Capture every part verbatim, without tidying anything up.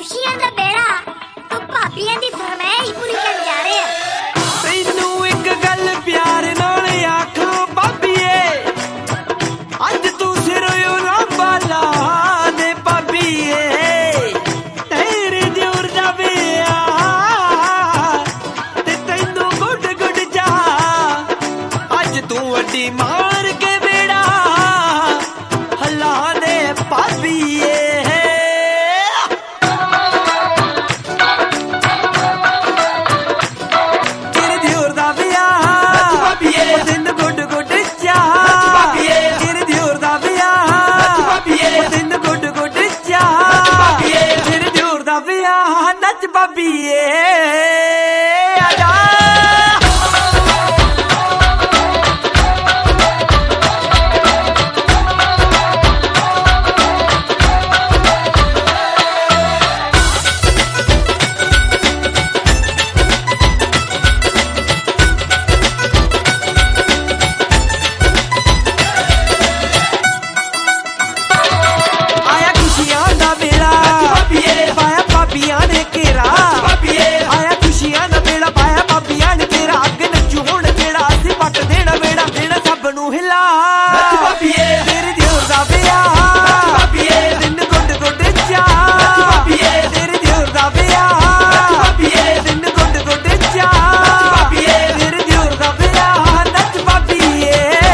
खुशियां दा बेड़ा तो भाबियां दी फरमाइश पूरी कर जा रहे हैं। तैनू एक गल प्यार नाल आखां भाबीए, अज तू सिर लांबा ला दे भाबीए, तेरे दियोर दा विआह ते तैनू गुड गुड जा, अज तू वड्डी मार के बेड़ा हला दे भाबीए। नच भाबीए आजा आया खुशियां दा बेड़ा पाया भाबियां ने घेरा, आया खुशियां दा बेड़ा पाया भाबियां ने घेरा, अग नचू हुण जेड़ा असीं पट देना बेड़ा देना सब नूं हिला तेरे दियोर दा विआह दिन गुड गुड चा, तेरे दियोर दा विआह दिन गुड गुड चा, तेरे दियोर दा विआह नच भाबीए।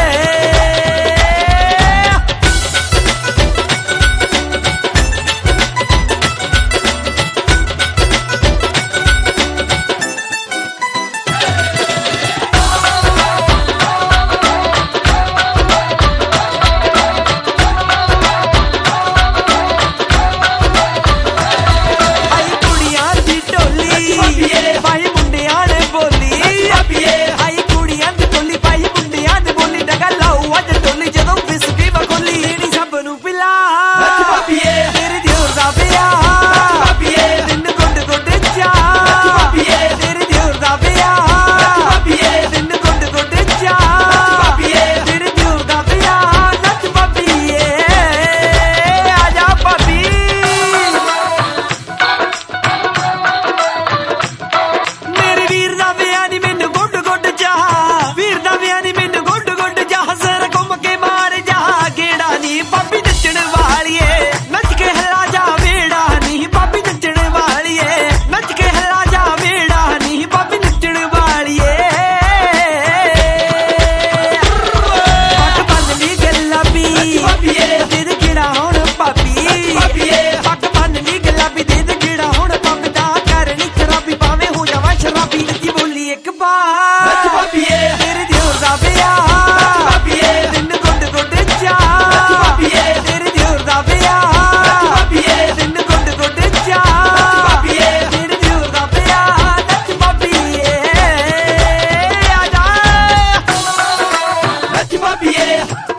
भाई मुंडिया ने बोली आई कुड़ियां दी टोली, भाई मुंडिया ने बोली डगा लाओ अज टोली जदों फिसकी बकोली नी सब नूं पिला तेरे दियोर दा विआह दिन गुड गुड चा, तेरे दियोर दा विआह दिन गुड गुड चा, तेरे दियोर दा विआह नच भाबीए आजा भाबी। मेरे वीर दा विआह नी मैनू गुड गुड जा, वीर दा विआह नी मैनू गुड गुड जा, सर घुम के मार जा गेड़ा नी भाबी नचण वालिए, नच के हला जा वेड़ा नी भाबी नचण वालिए, नच के हला जा वेड़ा नी भाबी नचण वालिए। पट बन ली गुलाबी दे दे गेड़ा हुण भाबी, पट बन ली गुलाबी दे दे गेड़ा हुण भाबी दा कर नी खराबी भावें हो जावां शराबी नची बोली एक बार तेरे दियोर दा विआह दिन गुड गुड चा, तेरे दियोर दा विआह दिन गुड गुड चा, तेरे दियोर दा विआह नच भाबीए आजा नच भाबीए।